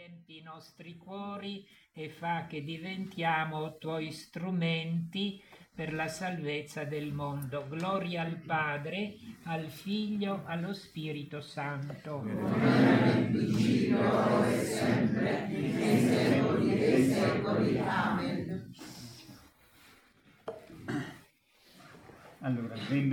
riempi i nostri cuori e fa che diventiamo tuoi strumenti per la salvezza del mondo. Gloria al Padre, al Figlio, allo Spirito Santo. Ora e sempre, nei secoli dei secoli. Amen. Allora,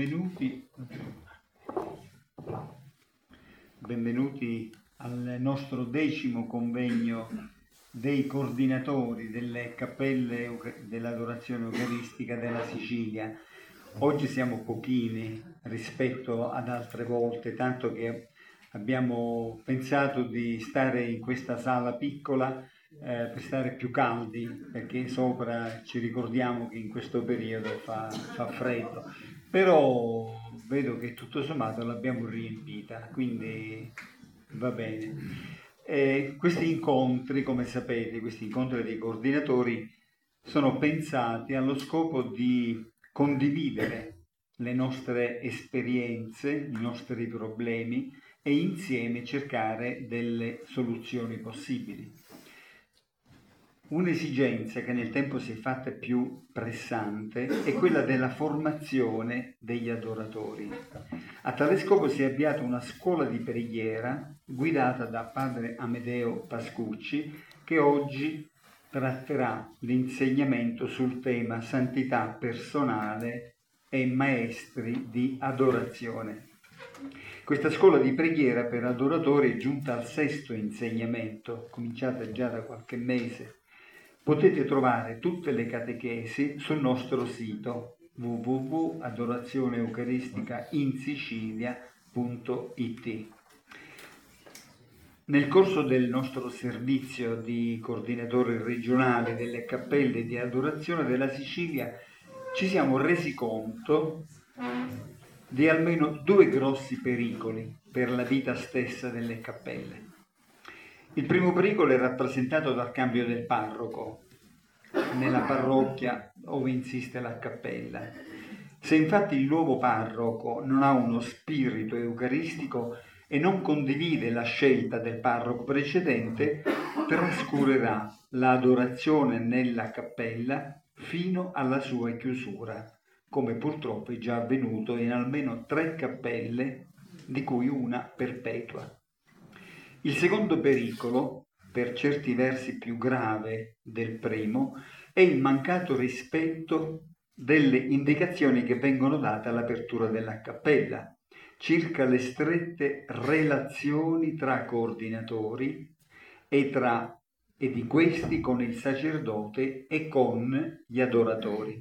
benvenuti al nostro 10° convegno dei coordinatori delle cappelle dell'adorazione eucaristica della Sicilia. Oggi siamo pochini rispetto ad altre volte, tanto che abbiamo pensato di stare in questa sala piccola per stare più caldi, perché sopra ci ricordiamo che in questo periodo fa freddo, però vedo che tutto sommato l'abbiamo riempita, quindi va bene. Questi incontri, come sapete, questi incontri dei coordinatori sono pensati allo scopo di condividere le nostre esperienze, i nostri problemi e insieme cercare delle soluzioni possibili. Un'esigenza che nel tempo si è fatta più pressante è quella della formazione degli adoratori. A tale scopo si è avviata una scuola di preghiera guidata da padre Amedeo Pascucci, che oggi tratterà l'insegnamento sul tema santità personale e maestri di adorazione. Questa scuola di preghiera per adoratori è giunta al 6° insegnamento, cominciata già da qualche mese. Potete trovare tutte le catechesi sul nostro sito www.adorazioneeucaristicaInSicilia.it. Nel corso del nostro servizio di coordinatore regionale delle cappelle di adorazione della Sicilia ci siamo resi conto di almeno 2 grossi pericoli per la vita stessa delle cappelle. Il primo pericolo è rappresentato dal cambio del parroco nella parrocchia dove insiste la cappella. Se infatti il nuovo parroco non ha uno spirito eucaristico e non condivide la scelta del parroco precedente, trascurerà l'adorazione nella cappella fino alla sua chiusura, come purtroppo è già avvenuto in almeno 3 cappelle, di cui una perpetua. Il secondo pericolo, per certi versi più grave del primo, è il mancato rispetto delle indicazioni che vengono date all'apertura della cappella, circa le strette relazioni tra coordinatori e di questi con il sacerdote e con gli adoratori.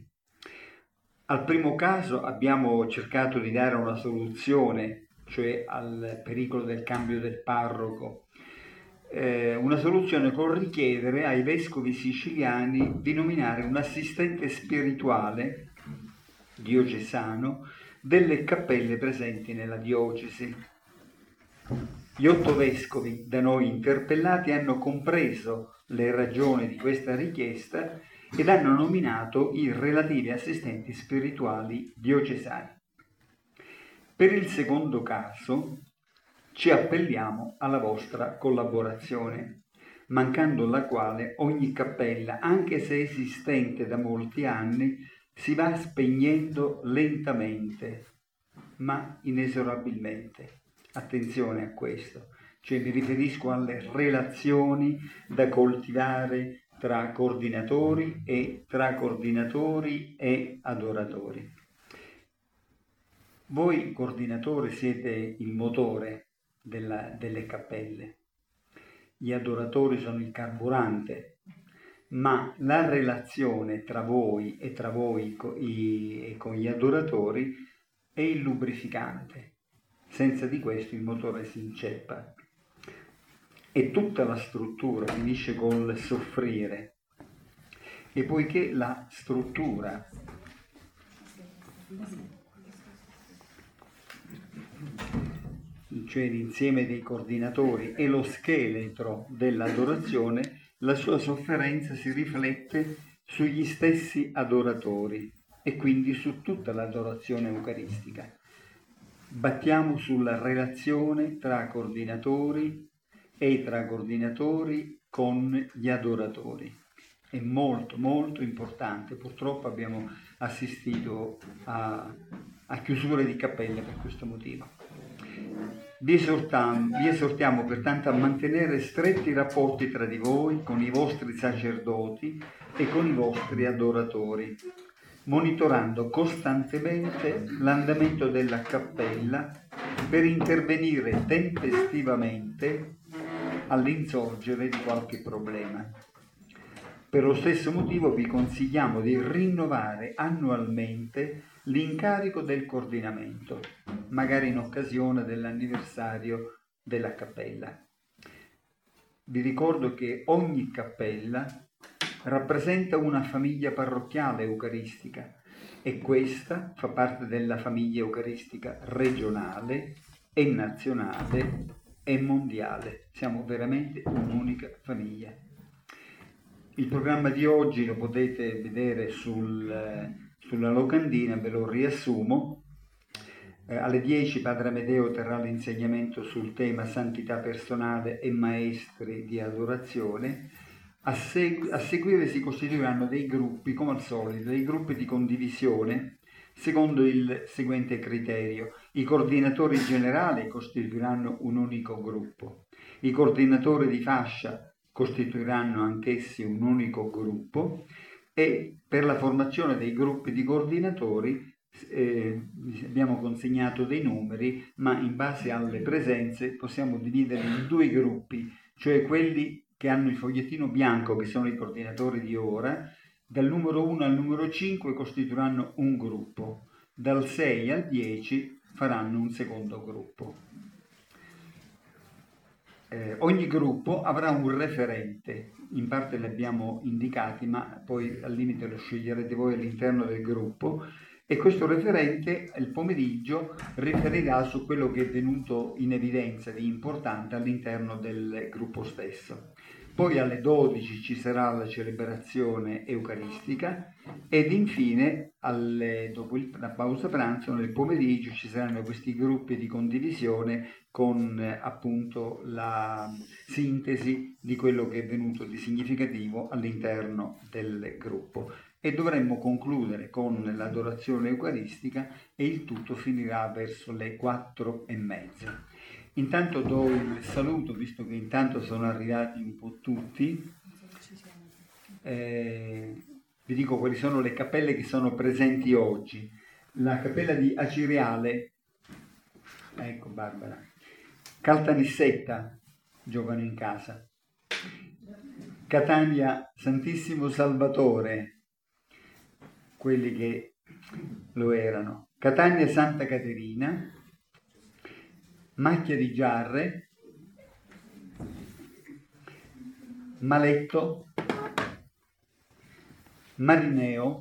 Al primo caso abbiamo cercato di dare una soluzione, cioè al pericolo del cambio del parroco, una soluzione con richiedere ai vescovi siciliani di nominare un assistente spirituale diocesano delle cappelle presenti nella diocesi. Gli 8 vescovi da noi interpellati hanno compreso le ragioni di questa richiesta ed hanno nominato i relativi assistenti spirituali diocesani. Per il secondo caso ci appelliamo alla vostra collaborazione, mancando la quale ogni cappella, anche se esistente da molti anni, si va spegnendo lentamente, ma inesorabilmente. Attenzione a questo, cioè mi riferisco alle relazioni da coltivare tra coordinatori e adoratori. Voi coordinatori siete il motore delle cappelle, gli adoratori sono il carburante, ma la relazione tra voi e con gli adoratori è il lubrificante. Senza di questo il motore si inceppa e tutta la struttura finisce col soffrire. E poiché la struttura cioè l'insieme dei coordinatori e lo scheletro dell'adorazione, la sua sofferenza si riflette sugli stessi adoratori e quindi su tutta l'adorazione eucaristica. Battiamo sulla relazione tra coordinatori e tra coordinatori con gli adoratori. È molto molto importante. Purtroppo abbiamo assistito a chiusure di cappelle per questo motivo. Vi esortiamo pertanto a mantenere stretti rapporti tra di voi, con i vostri sacerdoti e con i vostri adoratori, monitorando costantemente l'andamento della cappella per intervenire tempestivamente all'insorgere di qualche problema. Per lo stesso motivo vi consigliamo di rinnovare annualmente l'incarico del coordinamento, magari in occasione dell'anniversario della cappella. Vi ricordo che ogni cappella rappresenta una famiglia parrocchiale eucaristica e questa fa parte della famiglia eucaristica regionale e nazionale e mondiale. Siamo veramente un'unica famiglia. Il programma di oggi lo potete vedere sulla locandina, ve lo riassumo. Alle 10 Padre Amedeo terrà l'insegnamento sul tema Santità personale e maestri di adorazione. A seguire si costituiranno dei gruppi, come al solito, dei gruppi di condivisione secondo il seguente criterio. I coordinatori generali costituiranno un unico gruppo. I coordinatori di fascia costituiranno anch'essi un unico gruppo e per la formazione dei gruppi di coordinatori abbiamo consegnato dei numeri, ma in base alle presenze possiamo dividerli in due gruppi, cioè quelli che hanno il fogliettino bianco, che sono i coordinatori di ora, dal numero 1 al numero 5 costituiranno un gruppo, dal 6 al 10 faranno un secondo gruppo. Ogni gruppo avrà un referente, in parte li abbiamo indicati, ma poi al limite lo sceglierete voi all'interno del gruppo, e questo referente il pomeriggio riferirà su quello che è venuto in evidenza di importante all'interno del gruppo stesso. Poi alle 12 ci sarà la celebrazione eucaristica ed infine dopo la pausa pranzo nel pomeriggio ci saranno questi gruppi di condivisione con appunto la sintesi di quello che è venuto di significativo all'interno del gruppo. E dovremmo concludere con l'adorazione eucaristica e il tutto finirà verso le 4:30. Intanto do il saluto, visto che intanto sono arrivati un po' tutti. Vi dico quali sono le cappelle che sono presenti oggi. La cappella di Aciriale, ecco Barbara, Caltanissetta, giocano in casa, Catania Santissimo Salvatore, quelli che lo erano, Catania Santa Caterina, Macchia di Giarre, Maletto, Marineo,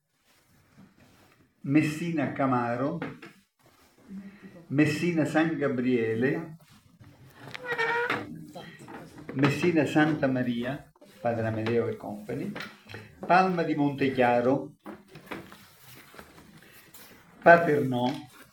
Messina Camaro, Messina San Gabriele, Messina Santa Maria, Padre Amedeo e Company, Palma di Montechiaro, Paternò,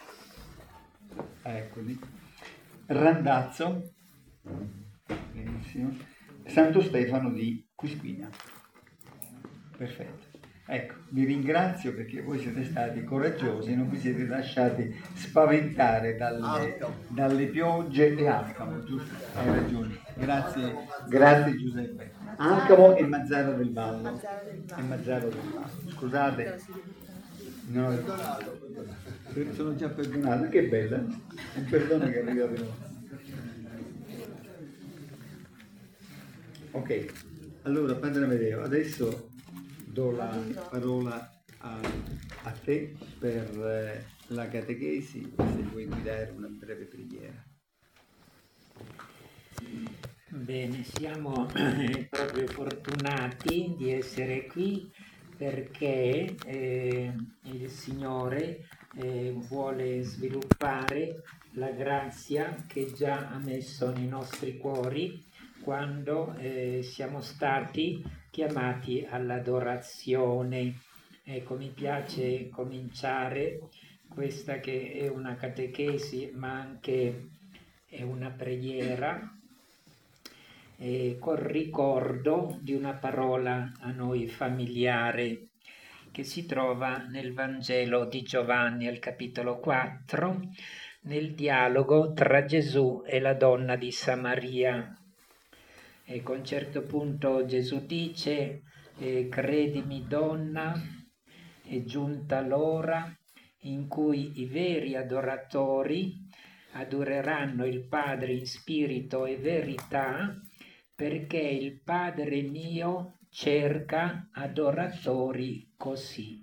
eccoli, Randazzo, benissimo, Santo Stefano di Quispina. Perfetto. Ecco, vi ringrazio perché voi siete stati coraggiosi, non vi siete lasciati spaventare dalle piogge e Alcamo, giusto? Hai ragione. Grazie Giuseppe. Alcamo e Mazzara del Vallo. Scusate. No, sono già perdonato, che bella. Un perdono che arriva veloce. Ok, allora Padre Amedeo, adesso do la parola a te per la catechesi, se vuoi guidare una breve preghiera. Bene, siamo proprio fortunati di essere qui perché il Signore vuole sviluppare la grazia che già ha messo nei nostri cuori quando siamo stati chiamati all'adorazione. Ecco, mi piace cominciare questa che è una catechesi ma anche è una preghiera col ricordo di una parola a noi familiare che si trova nel Vangelo di Giovanni al capitolo 4, nel dialogo tra Gesù e la donna di Samaria. Ecco, a un certo punto Gesù dice: credimi donna, è giunta l'ora in cui i veri adoratori adoreranno il Padre in spirito e verità, perché il Padre mio cerca adoratori così.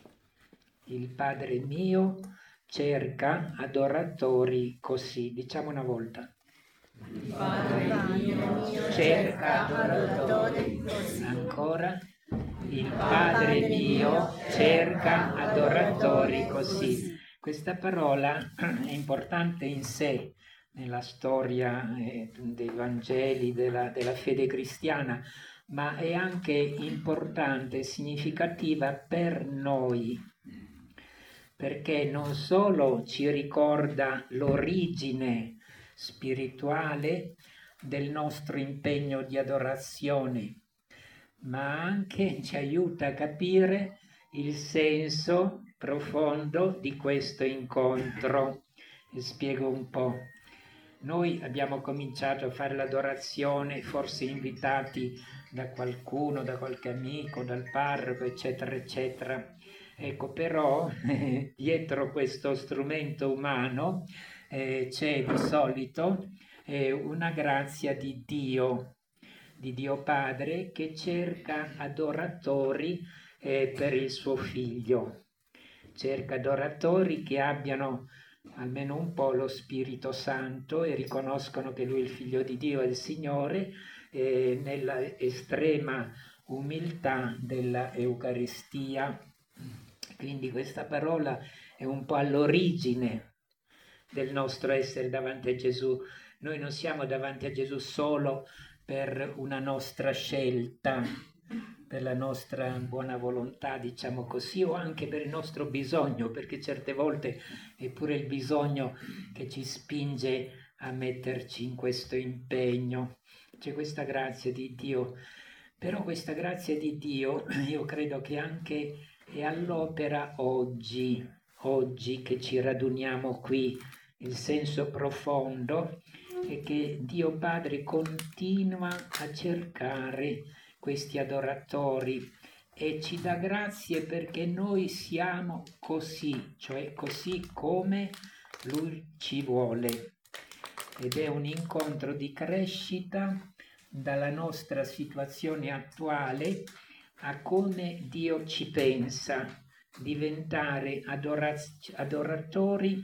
Il Padre mio cerca adoratori così. Diciamo una volta. Il Padre mio cerca adoratori così. Ancora. Il Padre mio cerca adoratori così. Questa parola è importante in sé nella storia dei Vangeli, della fede cristiana, ma è anche importante e significativa per noi, perché non solo ci ricorda l'origine spirituale del nostro impegno di adorazione, ma anche ci aiuta a capire il senso profondo di questo incontro. E spiego un po'. Noi abbiamo cominciato a fare l'adorazione, forse invitati da qualcuno, da qualche amico, dal parroco, eccetera, eccetera. Ecco, però dietro questo strumento umano c'è di solito una grazia di Dio Padre, che cerca adoratori per il suo Figlio. Cerca adoratori che abbiano almeno un po' lo Spirito Santo e riconoscono che Lui è il Figlio di Dio e il Signore, nella estrema umiltà della Eucaristia. Quindi questa parola è un po' all'origine del nostro essere davanti a Gesù. Noi non siamo davanti a Gesù solo per una nostra scelta, per la nostra buona volontà, diciamo così, o anche per il nostro bisogno, perché certe volte è pure il bisogno che ci spinge a metterci in questo impegno. C'è questa grazia di Dio, però questa grazia di Dio io credo che anche è all'opera oggi che ci raduniamo qui. Il senso profondo è che Dio Padre continua a cercare questi adoratori e ci dà grazie perché noi siamo così, cioè così come Lui ci vuole. Ed è un incontro di crescita dalla nostra situazione attuale a come Dio ci pensa, diventare adoratori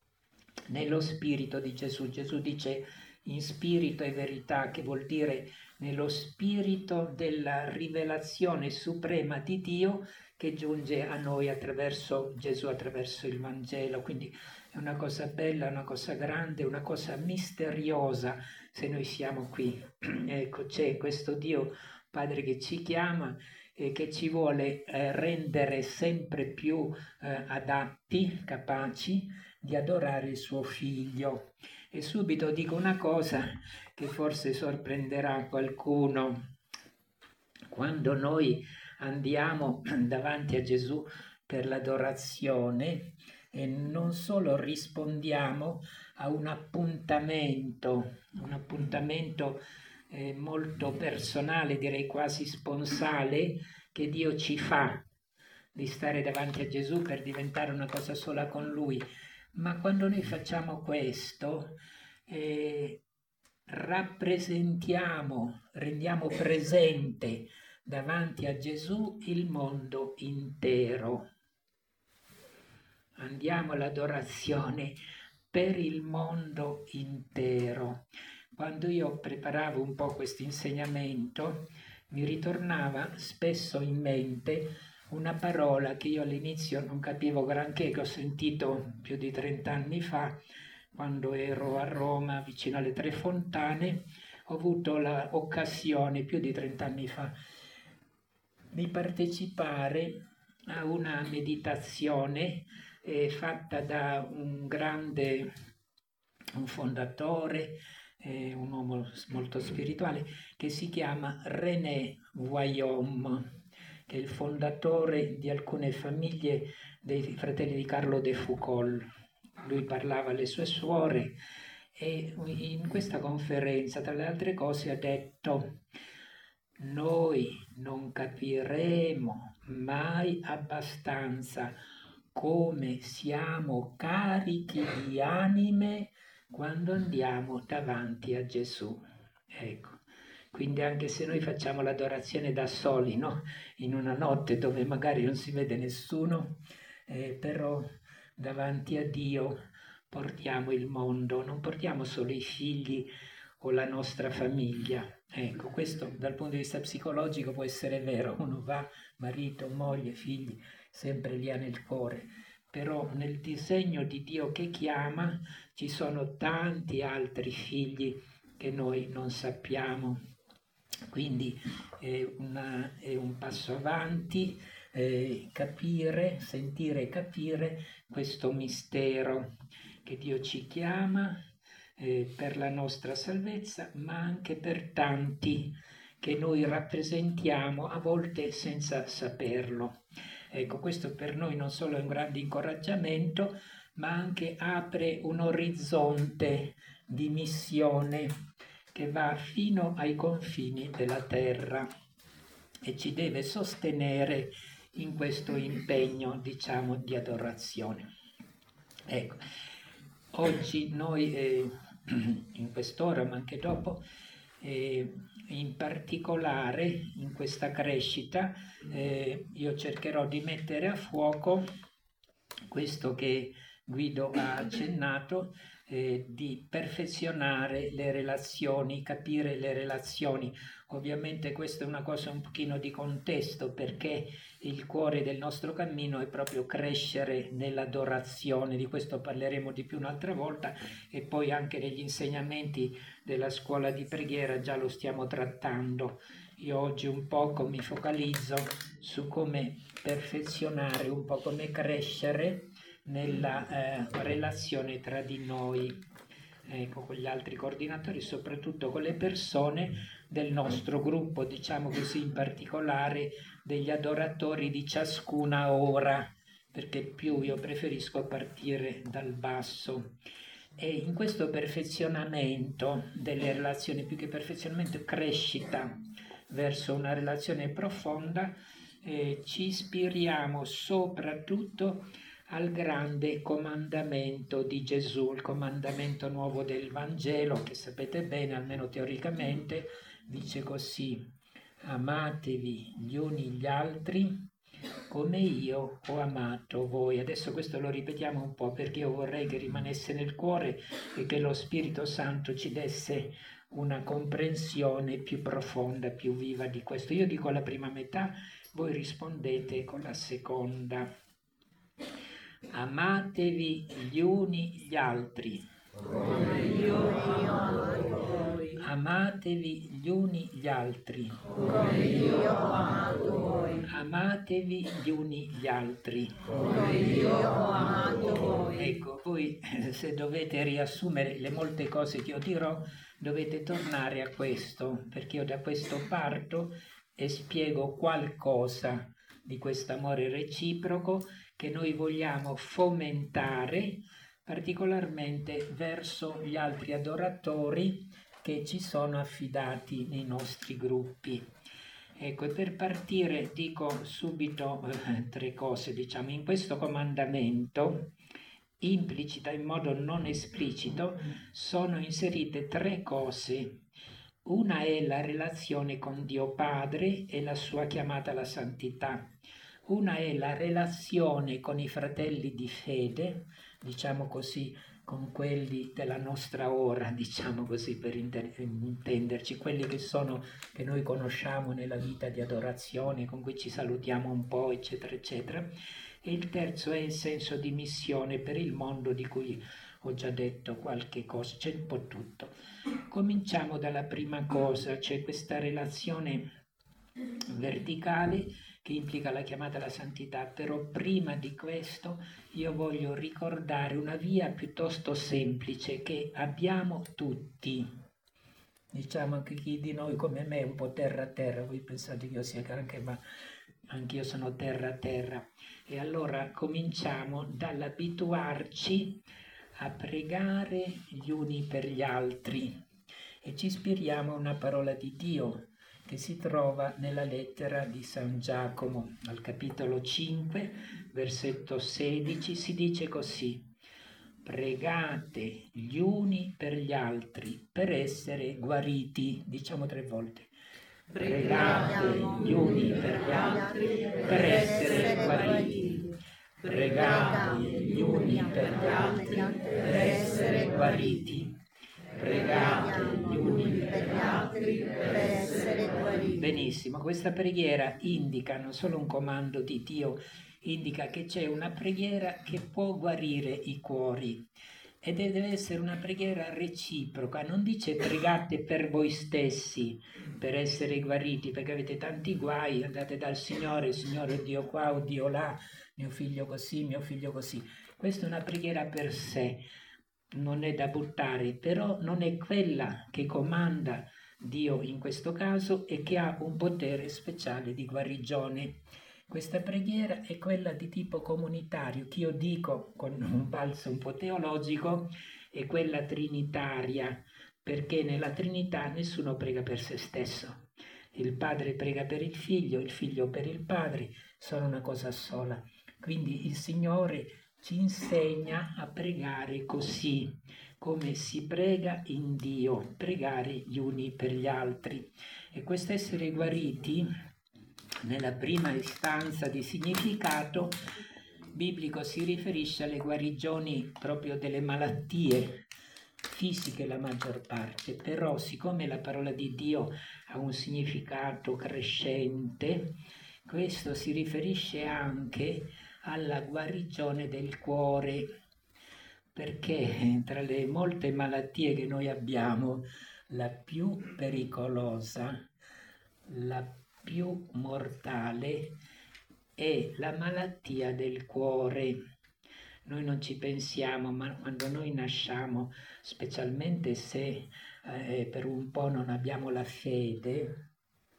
nello spirito di Gesù. Gesù dice in spirito e verità, che vuol dire nello spirito della rivelazione suprema di Dio che giunge a noi attraverso Gesù, attraverso il Vangelo. Quindi è una cosa bella, una cosa grande, una cosa misteriosa se noi siamo qui. Ecco, c'è questo Dio Padre che ci chiama e che ci vuole rendere sempre più adatti, capaci di adorare il suo Figlio. E subito dico una cosa che forse sorprenderà qualcuno. Quando noi andiamo davanti a Gesù per l'adorazione, non solo rispondiamo a un appuntamento molto personale, direi quasi sponsale, che Dio ci fa di stare davanti a Gesù per diventare una cosa sola con Lui. Ma quando noi facciamo questo, rappresentiamo, rendiamo presente davanti a Gesù il mondo intero. Andiamo all'adorazione per il mondo intero. Quando io preparavo un po' questo insegnamento, mi ritornava spesso in mente una parola che io all'inizio non capivo granché, che ho sentito più di 30 anni fa, quando ero a Roma, vicino alle Tre Fontane. Ho avuto l'occasione, più di 30 anni fa, di partecipare a una meditazione fatta da un fondatore un uomo molto spirituale, che si chiama René Voillaume, che è il fondatore di alcune famiglie dei fratelli di Carlo de Foucauld. Lui parlava alle sue suore e in questa conferenza, tra le altre cose, ha detto: noi non capiremo mai abbastanza come siamo carichi di anime quando andiamo davanti a Gesù. Ecco, quindi anche se noi facciamo l'adorazione da soli, no? In una notte dove magari non si vede nessuno, però davanti a Dio portiamo il mondo, non portiamo solo i figli o la nostra famiglia. Ecco, questo dal punto di vista psicologico può essere vero, uno va, marito, moglie, figli, sempre li ha nel cuore, però nel disegno di Dio che chiama ci sono tanti altri figli che noi non sappiamo. Quindi è un passo avanti, capire, sentire e capire questo mistero che Dio ci chiama per la nostra salvezza, ma anche per tanti che noi rappresentiamo, a volte senza saperlo. Ecco, questo per noi non solo è un grande incoraggiamento, ma anche apre un orizzonte di missione che va fino ai confini della terra e ci deve sostenere in questo impegno, diciamo, di adorazione. Ecco, oggi noi, in quest'ora, ma anche dopo, in particolare in questa crescita, io cercherò di mettere a fuoco questo che Guido ha accennato, di perfezionare le relazioni, capire le relazioni. Ovviamente questa è una cosa un pochino di contesto, perché il cuore del nostro cammino è proprio crescere nell'adorazione, di questo parleremo di più un'altra volta, e poi anche negli insegnamenti della scuola di preghiera già lo stiamo trattando. Io oggi un poco mi focalizzo su come perfezionare, un po' come crescere nella relazione tra di noi, ecco, con gli altri coordinatori, soprattutto con le persone del nostro gruppo, diciamo così, in particolare degli adoratori di ciascuna ora, perché più io preferisco partire dal basso. E in questo perfezionamento delle relazioni, più che perfezionamento, crescita verso una relazione profonda, ci ispiriamo soprattutto al grande comandamento di Gesù, il comandamento nuovo del Vangelo, che sapete bene, almeno teoricamente, dice così: amatevi gli uni gli altri come io ho amato voi. Adesso questo lo ripetiamo un po', perché io vorrei che rimanesse nel cuore e che lo Spirito Santo ci desse una comprensione più profonda, più viva di questo. Io dico la prima metà, voi rispondete con la seconda. Amatevi gli uni gli altri come io ho amato voi. Amatevi gli uni gli altri Come io ho amato voi. Amatevi gli uni gli altri. Come io ho amato voi. Ecco, voi se dovete riassumere le molte cose che io dirò, dovete tornare a questo, perché io da questo parto e spiego qualcosa di questo amore reciproco che noi vogliamo fomentare particolarmente verso gli altri adoratori che ci sono affidati nei nostri gruppi. Ecco, e per partire dico subito tre cose, diciamo. In questo comandamento, implicita in modo non esplicito, sono inserite tre cose. Una è la relazione con Dio Padre e la sua chiamata alla santità. Una è la relazione con i fratelli di fede, diciamo così, con quelli della nostra ora, diciamo così per intenderci, quelli che noi conosciamo nella vita di adorazione, con cui ci salutiamo un po', eccetera, eccetera. E il terzo è il senso di missione per il mondo, di cui ho già detto qualche cosa, c'è un po' tutto. Cominciamo dalla prima cosa, c'è questa relazione verticale che implica la chiamata alla santità, però prima di questo io voglio ricordare una via piuttosto semplice che abbiamo tutti, diciamo anche chi di noi come me è un po' terra, voi pensate che io sia granché, ma anch'io sono terra. E allora cominciamo dall'abituarci a pregare gli uni per gli altri e ci ispiriamo a una parola di Dio che si trova nella lettera di San Giacomo, al capitolo 5, versetto 16, si dice così: pregate gli uni per gli altri per essere guariti. Diciamo 3 volte. Pregate gli uni per gli altri per essere guariti. Pregate gli uni per gli altri per essere guariti. Pregate gli uni per gli altri per essere guariti. Benissimo, questa preghiera indica non solo un comando di Dio, indica che c'è una preghiera che può guarire i cuori ed deve essere una preghiera reciproca. Non dice pregate per voi stessi per essere guariti, perché avete tanti guai, andate dal Signore, Signore Dio qua o Dio là, mio figlio così, mio figlio così. Questa è una preghiera per sé, non è da buttare, però non è quella che comanda Dio in questo caso e che ha un potere speciale di guarigione. Questa preghiera è quella di tipo comunitario, che io dico con un balzo un po' teologico, è quella trinitaria, perché nella Trinità nessuno prega per se stesso. Il Padre prega per il Figlio per il Padre, sono una cosa sola. Quindi il Signore ci insegna a pregare così, come si prega in Dio, pregare gli uni per gli altri. E questo essere guariti, nella prima istanza di significato biblico, si riferisce alle guarigioni proprio delle malattie fisiche la maggior parte, però siccome la parola di Dio ha un significato crescente, questo si riferisce anche alla guarigione del cuore, perché tra le molte malattie che noi abbiamo, la più pericolosa, la più mortale è la malattia del cuore. Noi non ci pensiamo, ma quando noi nasciamo, specialmente se per un po' non abbiamo la fede,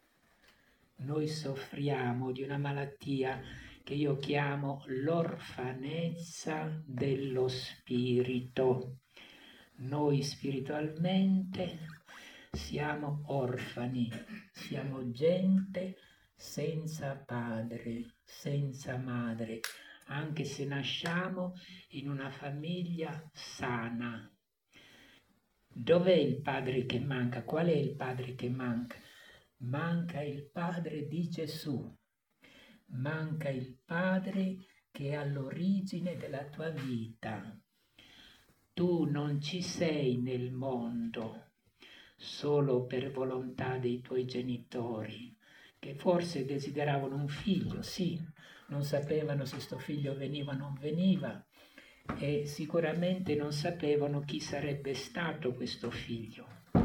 noi soffriamo di una malattia che io chiamo l'orfanezza dello spirito. Noi spiritualmente siamo orfani, siamo gente senza padre, senza madre, anche se nasciamo in una famiglia sana. Dov'è il padre che manca? Qual è il padre che manca? Manca il padre di Gesù, manca il padre che è all'origine della tua vita. Tu non ci sei nel mondo solo per volontà dei tuoi genitori, che forse desideravano un figlio, sì, non sapevano se sto figlio veniva o non veniva e sicuramente non sapevano chi sarebbe stato questo figlio.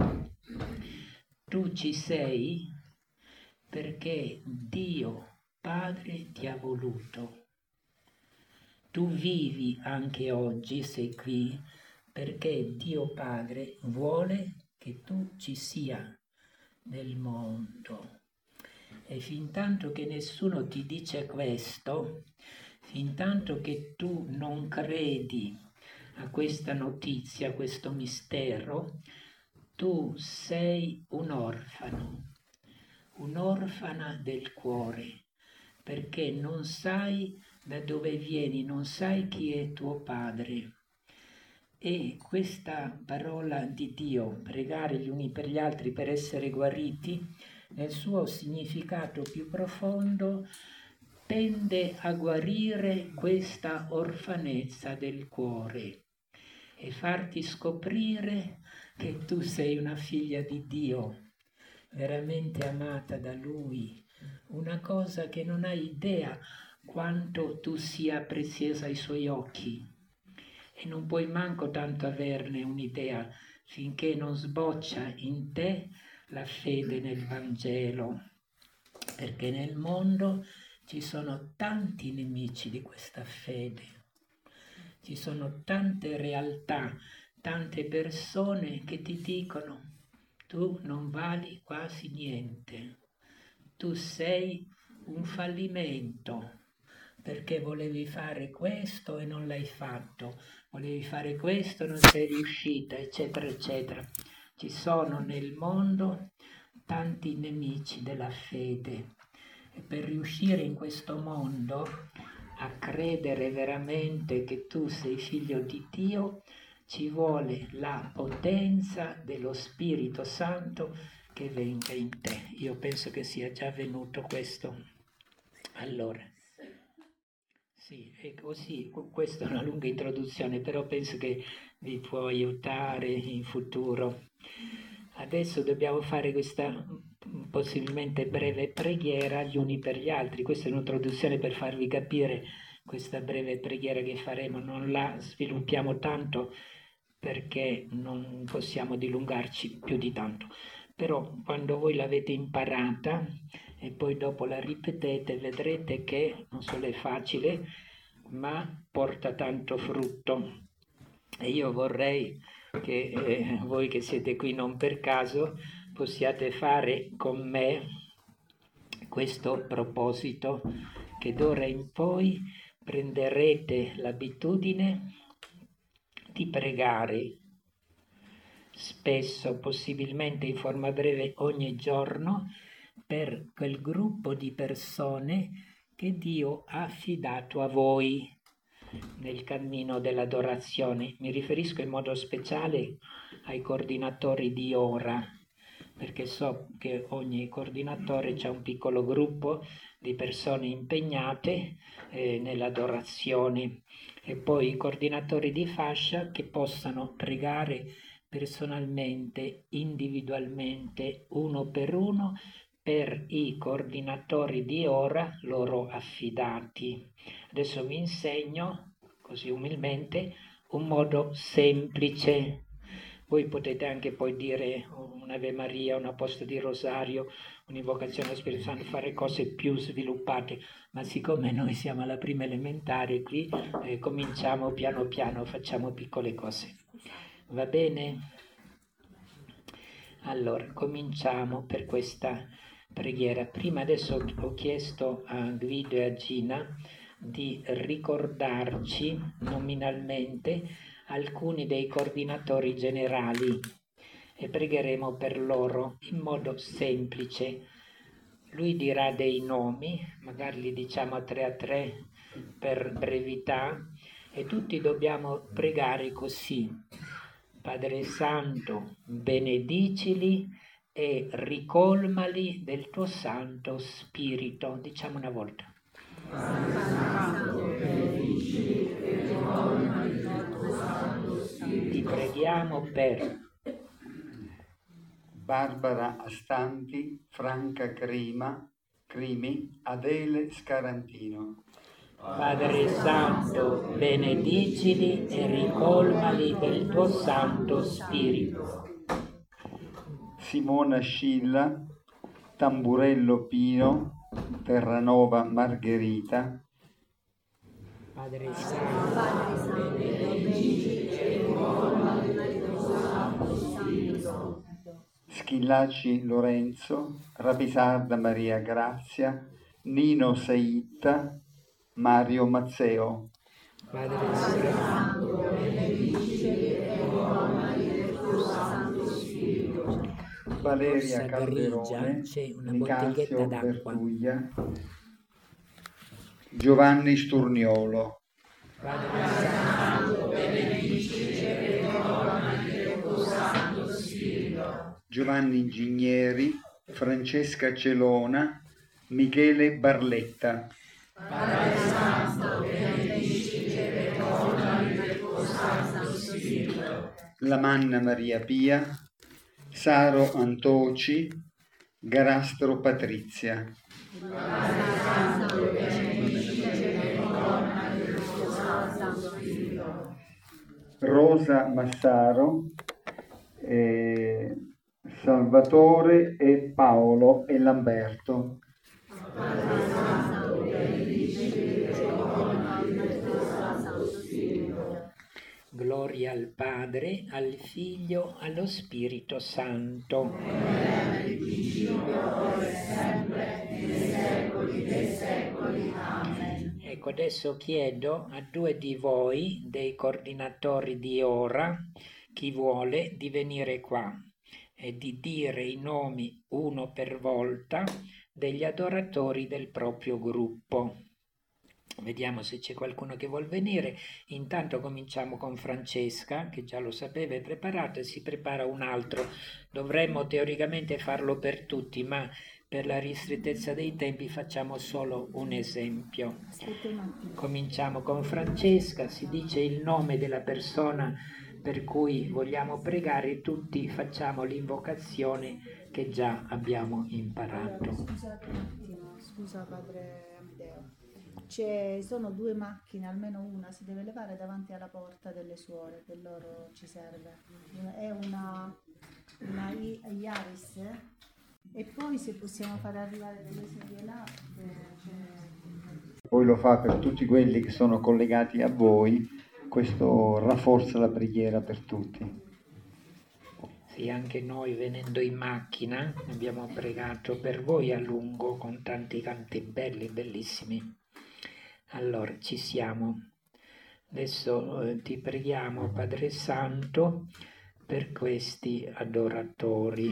Tu ci sei perché Dio Padre ti ha voluto. Tu vivi anche oggi, sei qui, perché Dio Padre vuole che tu ci sia nel mondo. E fin tanto che nessuno ti dice questo, fin tanto che tu non credi a questa notizia, a questo mistero, tu sei un orfano, un'orfana del cuore, perché non sai da dove vieni, non sai chi è tuo padre. E questa parola di Dio, pregare gli uni per gli altri per essere guariti, nel suo significato più profondo, tende a guarire questa orfanezza del cuore e farti scoprire che tu sei una figlia di Dio, veramente amata da Lui, una cosa che non hai idea quanto tu sia preziosa ai Suoi occhi. E non puoi manco tanto averne un'idea finché non sboccia in te la fede nel Vangelo, perché nel mondo ci sono tanti nemici di questa fede, ci sono tante realtà, tante persone che ti dicono tu non vali quasi niente, tu sei un fallimento, perché volevi fare questo e non l'hai fatto, volevi fare questo e non sei riuscita, eccetera, eccetera. Ci sono nel mondo tanti nemici della fede e per riuscire in questo mondo a credere veramente che tu sei figlio di Dio, ci vuole la potenza dello Spirito Santo che venga in te. Io penso che sia già venuto questo. Allora, sì, è così, questa è una lunga introduzione, però penso che vi può aiutare in futuro. Adesso dobbiamo fare questa possibilmente breve preghiera gli uni per gli altri. Questa è un'introduzione per farvi capire questa breve preghiera che faremo. Non la sviluppiamo tanto perché non possiamo dilungarci più di tanto. Però quando voi l'avete imparata e poi dopo la ripetete, vedrete che non solo è facile, ma porta tanto frutto. E io vorrei che voi che siete qui non per caso possiate fare con me questo proposito, che d'ora in poi prenderete l'abitudine di pregare spesso, possibilmente in forma breve ogni giorno, per quel gruppo di persone che Dio ha affidato a voi nel cammino dell'adorazione. Mi riferisco in modo speciale ai coordinatori di ora, perché so che ogni coordinatore c'ha un piccolo gruppo di persone impegnate nell'adorazione, e poi i coordinatori di fascia che possano pregare personalmente, individualmente, uno per i coordinatori di ora loro affidati. Adesso vi insegno, così umilmente, un modo semplice. Voi potete anche poi dire un'Ave Maria, una posta di rosario, un'invocazione allo Spirito Santo, fare cose più sviluppate, ma siccome noi siamo alla prima elementare qui, cominciamo piano piano, facciamo piccole cose. Va bene? Allora, cominciamo per questa preghiera. Prima adesso ho chiesto a Guido e a Gina di ricordarci nominalmente alcuni dei coordinatori generali e pregheremo per loro in modo semplice. Lui dirà dei nomi, magari li diciamo a tre per brevità, e tutti dobbiamo pregare così: Padre Santo, benedicili e ricolmali del tuo Santo Spirito. Diciamo una volta. Padre Santo, benedicili e ricolmali del tuo Santo Spirito. Ti preghiamo per Barbara Astanti, Franca Crimi, Adele Scarantino. Padre Santo, benedicili e ricolmali del tuo Santo Spirito. Simona Scilla, Tamburello Pino, Terranova Margherita. Padre Santo, benedicili e ricolmali del tuo Santo Spirito. Schillaci Lorenzo, Rapisarda Maria Grazia, Nino Seitta, Mario Mazzeo. Padre Santo, benedicili e ricolmali del tuo Santo Spirito. Valeria Calderone, c'è una Nicasio bottiglietta d'acqua. Bertuglia, Giovanni Sturniolo. Padre Santo, benedicili e ricolmali del tuo Santo Spirito. Giovanni Ingegneri, Francesca Celona, Michele Barletta. Padre Santo, benedicili e ricolmali del tuo Santo Spirito. Lamanna Maria Pia, Saro Antoci, Garastro Patrizia. Padre Santo, benedicili e ricolmali del tuo Santo Spirito. Rosa Massaro, Salvatore e Paolo e Lamberto. Padre Santo, benedicili e ricolmali del tuo Santo Spirito. Gloria al Padre, al Figlio, allo Spirito Santo. nel principio, ora e sempre, nei secoli dei secoli. Amen. Ecco, adesso chiedo a 2 di voi, dei coordinatori di ora, chi vuole, di venire qua e di dire i nomi uno per volta degli adoratori del proprio gruppo. Vediamo se c'è qualcuno che vuol venire. Intanto cominciamo con Francesca, che già lo sapeva, è preparata, e si prepara un altro. Dovremmo teoricamente farlo per tutti, ma per la ristrettezza dei tempi facciamo solo un esempio. Cominciamo con Francesca, si dice il nome della persona per cui vogliamo pregare, tutti facciamo l'invocazione che già abbiamo imparato. Allora, scusate un attimo, scusa Padre Amedeo. Sono 2 macchine, almeno una si deve levare davanti alla porta delle suore, che loro ci serve. È una Iaris, e poi se possiamo fare arrivare delle sedie là. Poi lo fa per tutti quelli che sono collegati a voi, questo rafforza la preghiera per tutti. Sì, anche noi venendo in macchina abbiamo pregato per voi a lungo con tanti canti belli, bellissimi. Allora, ci siamo. Adesso ti preghiamo, Padre Santo, per questi adoratori.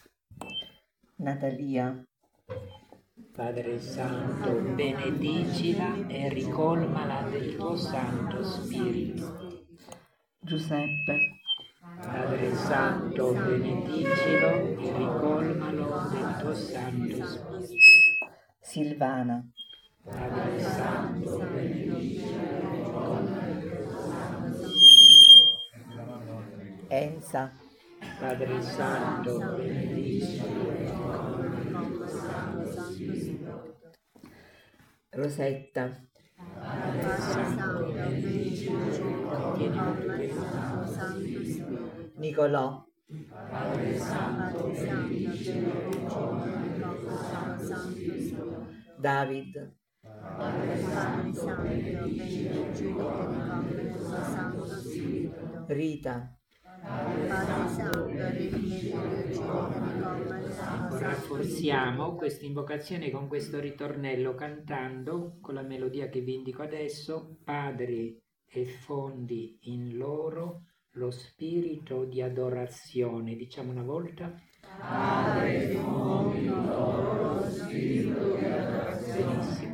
Natalia. Padre Santo, benedicila e ricolmala del tuo Santo Spirito. Giuseppe. Padre Santo, benedicilo e ricolmalo del tuo Santo Spirito. Silvana. Padre Santo, benedicilo e ricolmalo del tuo Santo Spirito. Enza. Padre Santo, benedicilo e ricolmalo del tuo Santo Spirito. Rosetta. Padre Santo, benedicilo e ricolmalo del tuo Santo Spirito. Nicolò. Padre Santo, benedicilo e ricolmalo del tuo Santo Spirito. David. Padre Santo, benedicilo e ricolmalo del tuo Santo Spirito. Rita. Padre Santo, benedicilo e ricolmalo del tuo Santo Spirito. Rafforziamo questa invocazione con questo ritornello cantando con la melodia che vi indico adesso. Padre, effondi in loro lo spirito di adorazione. Diciamo una volta. Padre, effondi in loro lo spirito di adorazione. Benissimo.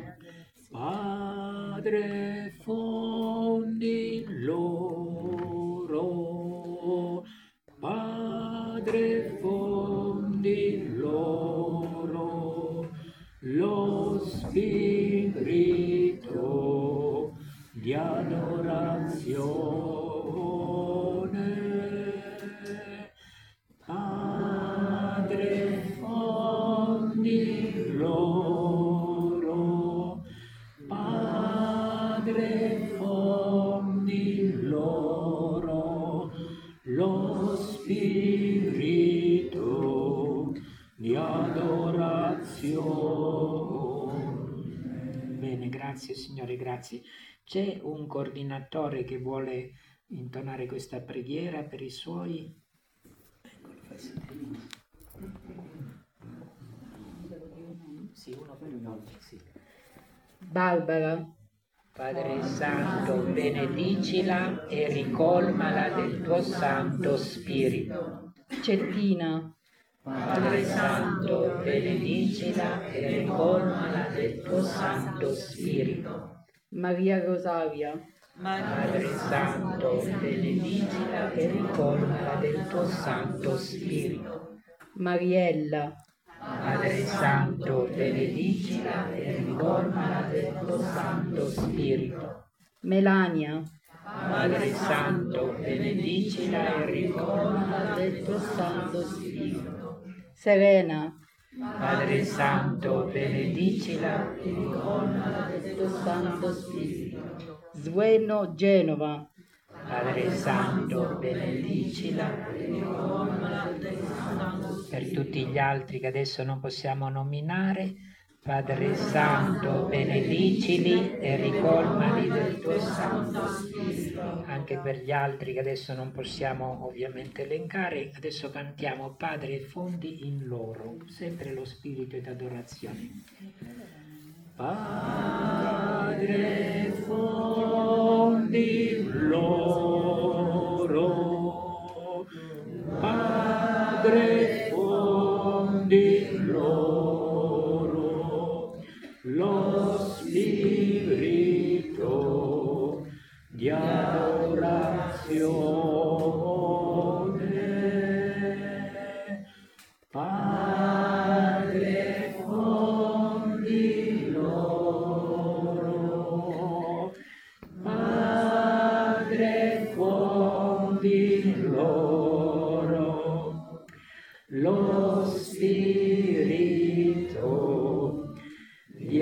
Padre, effondi in loro. Padre, effondi in loro lo spirito di adorazione. Padre, effondi in loro. Padre, effondi in loro lo spirito di adorazione. Bene, grazie Signore, grazie. C'è un coordinatore che vuole intonare questa preghiera per i suoi? Sì, uno per uno, sì. Barbara. Padre Santo, benedicila e ricolmala del tuo Santo Spirito. Cettina. Padre Santo, benedicila e ricolmala del tuo Santo Spirito. Maria Rosaria. Padre Santo, benedicila e ricolmala del tuo Santo Spirito. Mariella. Padre Santo, benedicila e ricolmala del tuo Santo Spirito. Melania. Padre Santo, benedicila e ricolmala del tuo Santo Spirito. Serena. Padre Santo, benedicila e ricolmala del tuo Santo Spirito. Sueno Genova. Padre Santo, benedicila e ricolmala del tuo Santo Spirito. Per tutti gli altri che adesso non possiamo nominare, Padre Santo, benedicili e ricolmali del tuo Santo Spirito. Anche per gli altri che adesso non possiamo ovviamente elencare, adesso cantiamo Padre fondi in loro, sempre lo spirito d'adorazione. Padre fondi in loro, Padre fondi in loro, lo spirito di adorazione. Padre fondi loro, Padre fondi loro, lo spirito di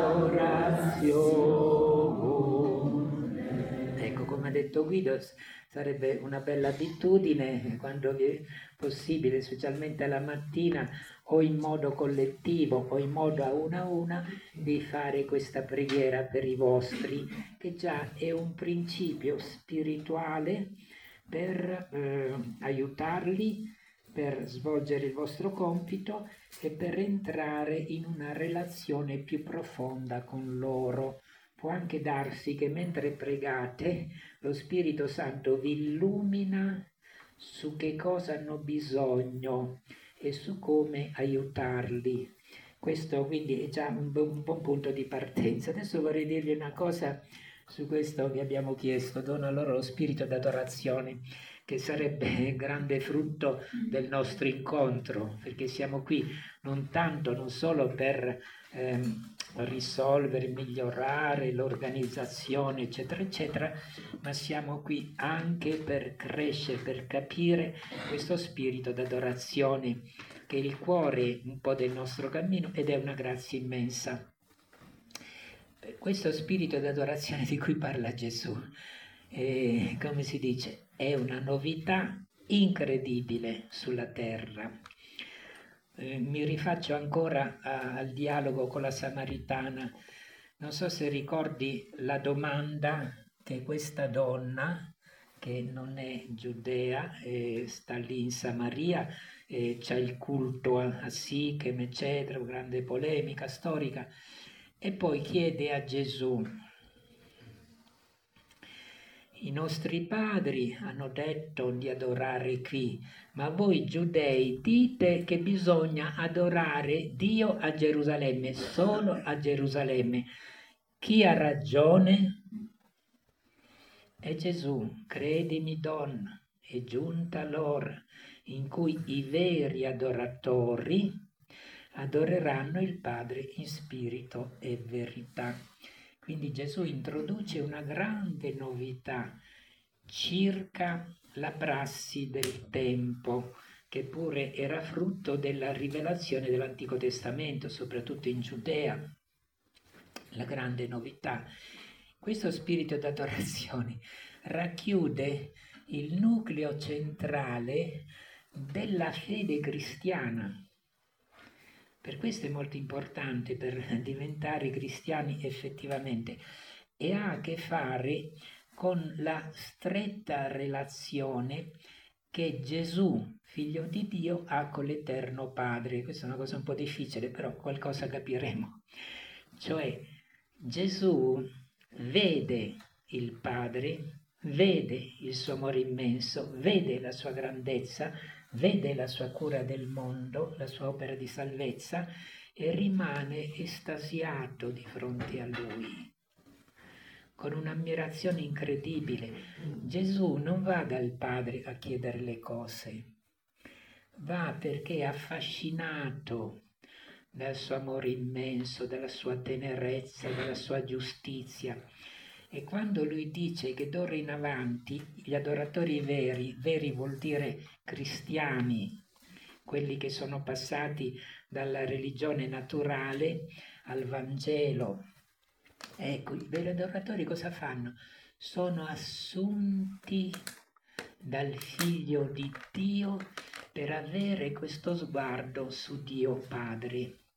adorazione. Ecco, come ha detto Guido, sarebbe una bella abitudine, quando vi è possibile, specialmente alla mattina, o in modo collettivo o in modo a una, di fare questa preghiera per i vostri, che già è un principio spirituale per aiutarli, per svolgere il vostro compito e per entrare in una relazione più profonda con loro. Può anche darsi che mentre pregate lo Spirito Santo vi illumina su che cosa hanno bisogno e su come aiutarli. Questo quindi è già un buon punto di partenza. Adesso vorrei dirvi una cosa su questo che abbiamo chiesto: dona loro lo spirito d'adorazione, che sarebbe grande frutto del nostro incontro, perché siamo qui non solo per risolvere, migliorare l'organizzazione, eccetera, eccetera, ma siamo qui anche per crescere, per capire questo spirito d'adorazione, che è il cuore un po' del nostro cammino ed è una grazia immensa. Questo spirito d'adorazione di cui parla Gesù, come si dice, è una novità incredibile sulla terra. Mi rifaccio ancora al dialogo con la Samaritana. Non so se ricordi la domanda che questa donna, che non è giudea, sta lì in Samaria, c'è il culto a Sichem, eccetera, grande polemica storica, e poi chiede a Gesù: i nostri padri hanno detto di adorare qui, ma voi giudei dite che bisogna adorare Dio a Gerusalemme, solo a Gerusalemme. Chi ha ragione? E Gesù: credimi, donna, è giunta l'ora in cui i veri adoratori adoreranno il Padre in spirito e verità. Quindi Gesù introduce una grande novità circa la prassi del tempo, che pure era frutto della rivelazione dell'Antico Testamento, soprattutto in Giudea. La grande novità. Questo spirito d'adorazione racchiude il nucleo centrale della fede cristiana. Per questo è molto importante, per diventare cristiani effettivamente, e ha a che fare con la stretta relazione che Gesù, figlio di Dio, ha con l'Eterno Padre. Questa è una cosa un po' difficile, però qualcosa capiremo. Cioè, Gesù vede il Padre, vede il suo amore immenso, vede la sua grandezza, vede la sua cura del mondo, la sua opera di salvezza, e rimane estasiato di fronte a lui, con un'ammirazione incredibile. Gesù non va dal Padre a chiedere le cose, va perché è affascinato dal suo amore immenso, dalla sua tenerezza, dalla sua giustizia. E quando lui dice che d'ora in avanti gli adoratori veri vuol dire cristiani, quelli che sono passati dalla religione naturale al Vangelo, ecco, i veri adoratori cosa fanno? Sono assunti dal Figlio di Dio per avere questo sguardo su Dio Padre.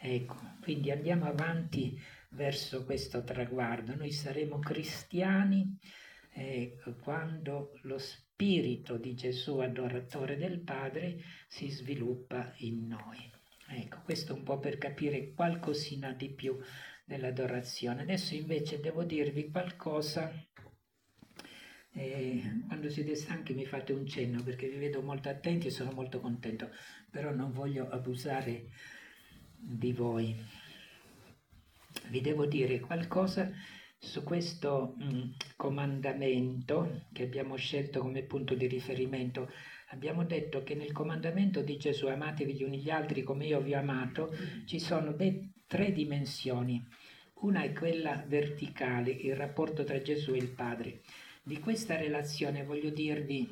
Ecco, quindi andiamo avanti verso questo traguardo. Noi saremo cristiani quando lo spirito di Gesù, adoratore del Padre, si sviluppa in noi. Ecco, questo un po' per capire qualcosina di più dell'adorazione. Adesso invece devo dirvi qualcosa. Quando siete stanchi mi fate un cenno, perché vi vedo molto attenti e sono molto contento, però non voglio abusare di voi. Vi devo dire qualcosa su questo comandamento che abbiamo scelto come punto di riferimento. Abbiamo detto che nel comandamento di Gesù, amatevi gli uni gli altri come io vi ho amato, ci sono 3 dimensioni. Una è quella verticale, il rapporto tra Gesù e il Padre. Di questa relazione voglio dirvi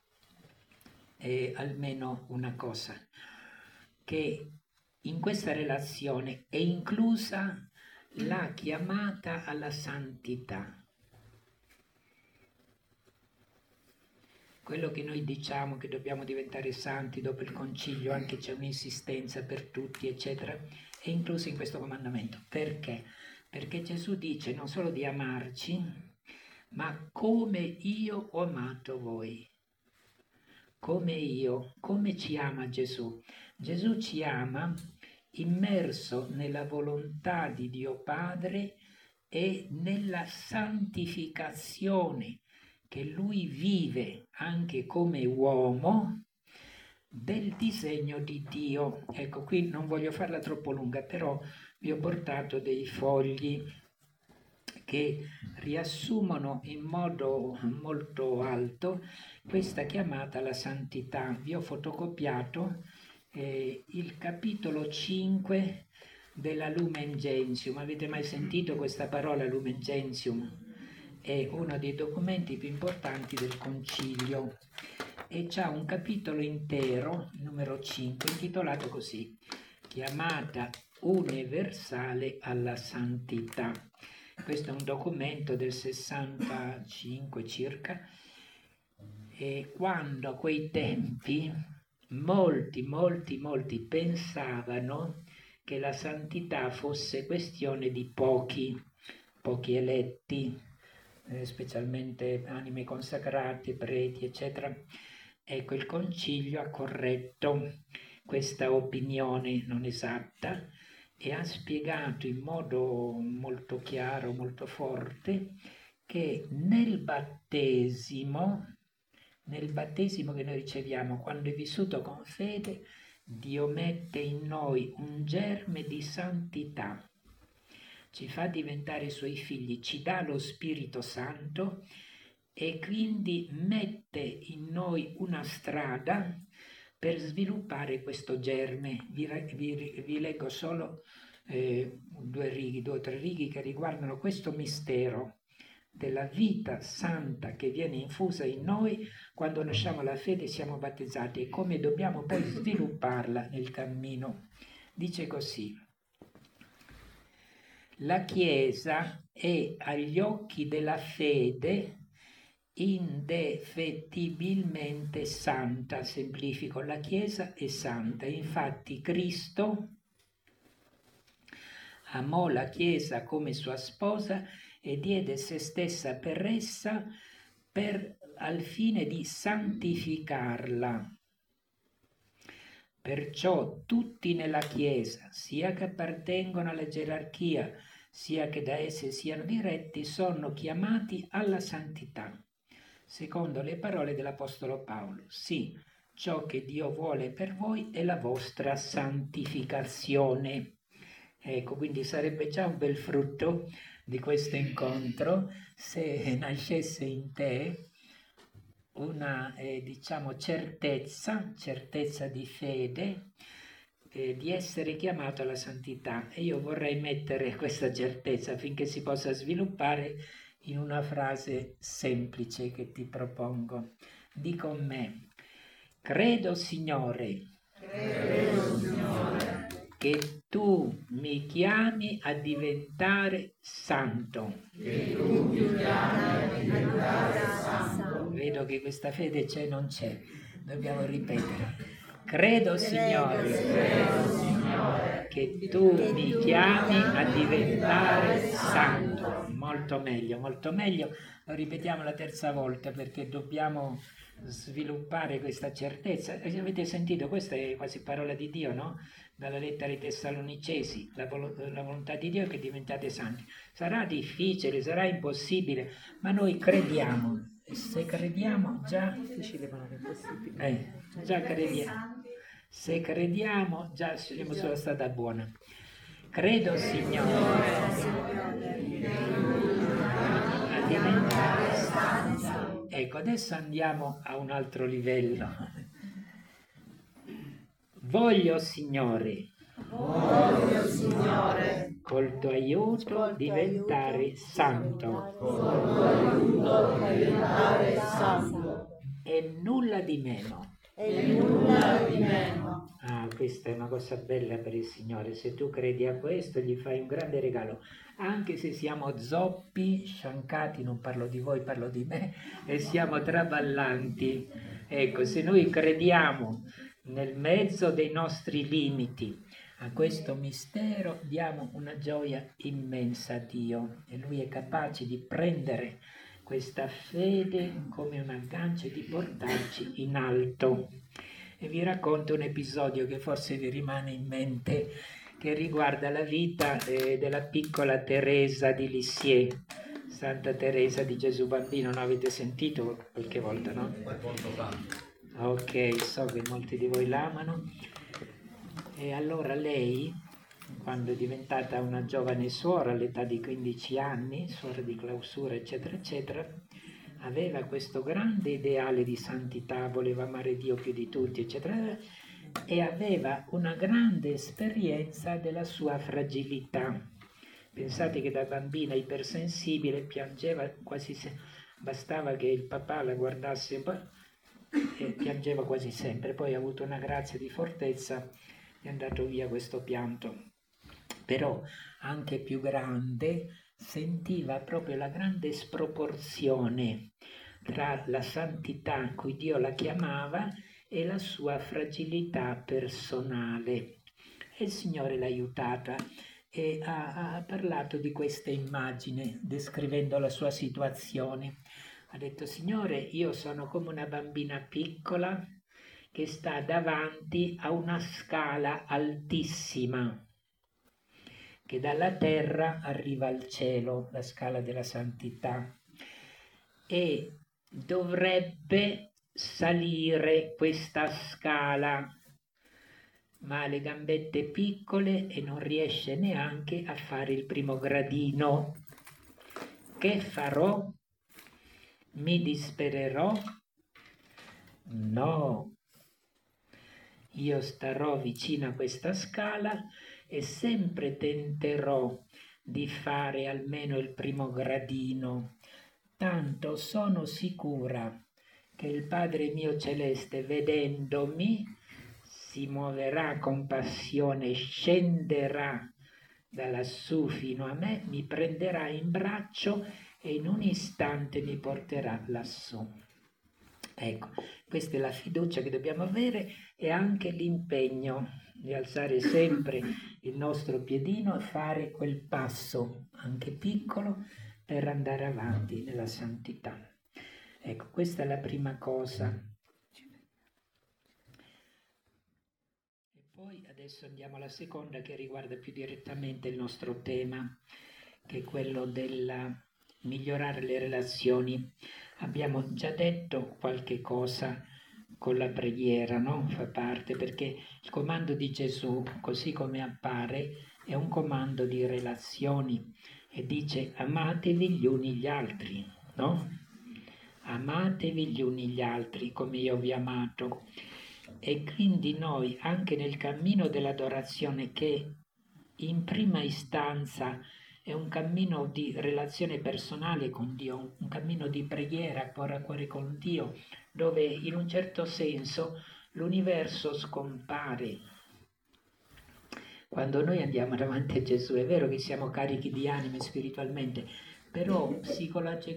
almeno una cosa, che in questa relazione è inclusa la chiamata alla santità. Quello che noi diciamo che dobbiamo diventare santi dopo il concilio, anche c'è un'insistenza per tutti, eccetera, è incluso in questo comandamento. Perché? Perché Gesù dice non solo di amarci, ma come io ho amato voi. Come ci ama Gesù? Gesù ci ama immerso nella volontà di Dio Padre e nella santificazione che Lui vive anche come uomo del disegno di Dio. Ecco, qui non voglio farla troppo lunga, però vi ho portato dei fogli che riassumono in modo molto alto questa chiamata alla santità. Vi ho fotocopiato il capitolo 5 della Lumen Gentium. Avete mai sentito questa parola Lumen Gentium? È uno dei documenti più importanti del Concilio e c'ha un capitolo intero, numero 5, intitolato così: Chiamata universale alla santità. Questo è un documento del 65 circa, e quando a quei tempi molti pensavano che la santità fosse questione di pochi eletti, specialmente anime consacrate, preti, eccetera. Ecco, il Concilio ha corretto questa opinione non esatta e ha spiegato in modo molto chiaro, molto forte, che nel battesimo che noi riceviamo, quando è vissuto con fede, Dio mette in noi un germe di santità, ci fa diventare i suoi figli, ci dà lo Spirito Santo e quindi mette in noi una strada per sviluppare questo germe. Vi leggo solo 2 o 3 righe che riguardano questo mistero della vita santa che viene infusa in noi quando lasciamo la fede e siamo battezzati, e come dobbiamo poi svilupparla nel cammino. Dice così: la Chiesa è agli occhi della fede indefettibilmente santa. Semplifico: la Chiesa è santa. Infatti Cristo amò la Chiesa come sua sposa e diede se stessa per essa al fine di santificarla. Perciò tutti nella Chiesa, sia che appartengono alla gerarchia, sia che da esse siano diretti, sono chiamati alla santità, secondo le parole dell'Apostolo Paolo. Sì, ciò che Dio vuole per voi è la vostra santificazione. Ecco, quindi sarebbe già un bel frutto di questo incontro se nascesse in te una certezza di fede, di essere chiamato alla santità. E io vorrei mettere questa certezza, affinché si possa sviluppare, in una frase semplice che ti propongo. Di con me: credo, Signore, che tu mi chiami a diventare santo. Vedo che questa fede c'è, non c'è, dobbiamo ripetere. Credo, Signore, che tu mi chiami a diventare santo. Molto meglio, molto meglio. Lo ripetiamo la terza volta perché dobbiamo sviluppare questa certezza. Avete sentito? Questa è quasi parola di Dio, no? Dalla lettera ai Tessalonicesi, la volontà di Dio è che diventate santi. Sarà difficile, sarà impossibile, ma noi crediamo. Se crediamo già già crediamo. Se crediamo già siamo sulla strada buona. Credo, Signore, a diventare santo. Ecco, adesso andiamo a un altro livello. Voglio, Signore, col tuo aiuto diventare santo. E nulla di meno. Ah, questa è una cosa bella per il Signore. Se tu credi a questo, gli fai un grande regalo. Anche se siamo zoppi, sciancati, non parlo di voi, parlo di me, e siamo traballanti. Ecco, se noi crediamo nel mezzo dei nostri limiti a questo mistero, diamo una gioia immensa a Dio. E Lui è capace di prendere questa fede come un aggancio e di portarci in alto. E vi racconto un episodio che forse vi rimane in mente, che riguarda la vita della piccola Teresa di Lisieux, Santa Teresa di Gesù Bambino. Non avete sentito qualche volta, no? Ok, so che molti di voi l'amano. E allora lei, quando è diventata una giovane suora all'età di 15 anni, suora di clausura, eccetera, eccetera, aveva questo grande ideale di santità, voleva amare Dio più di tutti, eccetera, e aveva una grande esperienza della sua fragilità. Pensate che da bambina ipersensibile piangeva quasi sempre, bastava che il papà la guardasse un po' e piangeva quasi sempre. Poi ha avuto una grazia di fortezza, è andato via questo pianto. Però anche più grande sentiva proprio la grande sproporzione tra la santità a cui Dio la chiamava e la sua fragilità personale. E il Signore l'ha aiutata e ha parlato di questa immagine, descrivendo la sua situazione. Ha detto: Signore, io sono come una bambina piccola che sta davanti a una scala altissima, che dalla terra arriva al cielo, la scala della santità, e dovrebbe salire questa scala, ma ha le gambette piccole e non riesce neanche a fare il primo gradino. Che farò? Mi dispererò? No, io starò vicino a questa scala e sempre tenterò di fare almeno il primo gradino, tanto sono sicura che il Padre mio celeste, vedendomi, si muoverà con passione, scenderà da lassù fino a me, mi prenderà in braccio e in un istante mi porterà lassù. Ecco, questa è la fiducia che dobbiamo avere e anche l'impegno di alzare sempre il nostro piedino e fare quel passo, anche piccolo, per andare avanti nella santità. Ecco, questa è la prima cosa. E poi adesso andiamo alla seconda, che riguarda più direttamente il nostro tema, che è quello del migliorare le relazioni. Abbiamo già detto qualche cosa con la preghiera, no? Fa parte, perché il comando di Gesù, così come appare, è un comando di relazioni e dice: amatevi gli uni gli altri, no? Amatevi gli uni gli altri come io vi ho amato. E quindi noi, anche nel cammino dell'adorazione, che in prima istanza è un cammino di relazione personale con Dio, un cammino di preghiera cuore a cuore con Dio, dove in un certo senso l'universo scompare. Quando noi andiamo davanti a Gesù, è vero che siamo carichi di anime spiritualmente, però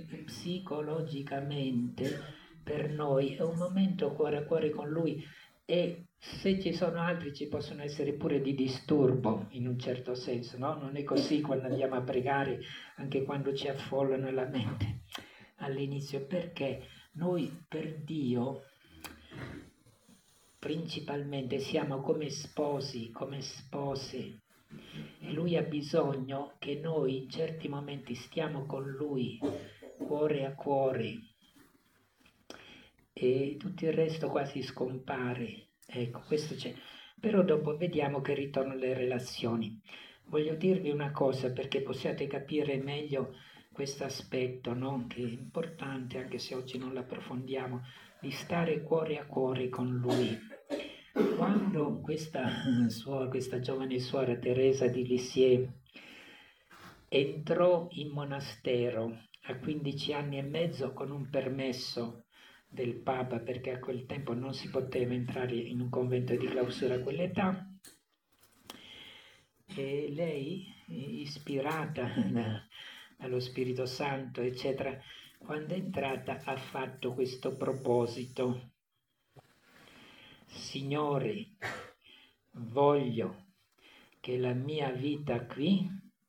psicologicamente per noi è un momento cuore a cuore con Lui e se ci sono altri ci possono essere pure di disturbo in un certo senso, no? Non è così quando andiamo a pregare, anche quando ci affollano la mente all'inizio, perché noi per Dio principalmente siamo come sposi, come spose, e Lui ha bisogno che noi in certi momenti stiamo con Lui, cuore a cuore, e tutto il resto quasi scompare. Ecco, questo c'è. Però dopo vediamo che ritornano le relazioni. Voglio dirvi una cosa perché possiate capire meglio questo aspetto, no? Che è importante, anche se oggi non l'approfondiamo, di stare cuore a cuore con Lui. Quando questa giovane suora Teresa di Lisieux entrò in monastero a 15 anni e mezzo con un permesso del Papa, perché a quel tempo non si poteva entrare in un convento di clausura a quell'età, e lei, ispirata dallo Spirito Santo, eccetera, quando è entrata ha fatto questo proposito: Signore, voglio che la mia vita qui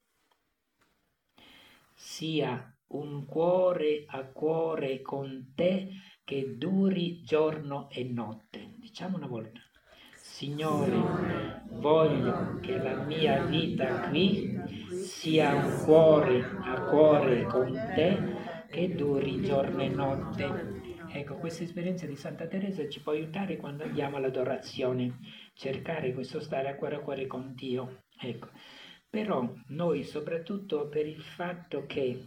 sia un cuore a cuore con te che duri giorno e notte. Diciamo una volta. Signore, voglio che la mia vita qui sia un cuore a cuore con te che duri giorno e notte. Ecco, questa esperienza di Santa Teresa ci può aiutare quando andiamo all'adorazione, cercare questo stare a cuore con Dio. Ecco. Però noi, soprattutto per il fatto che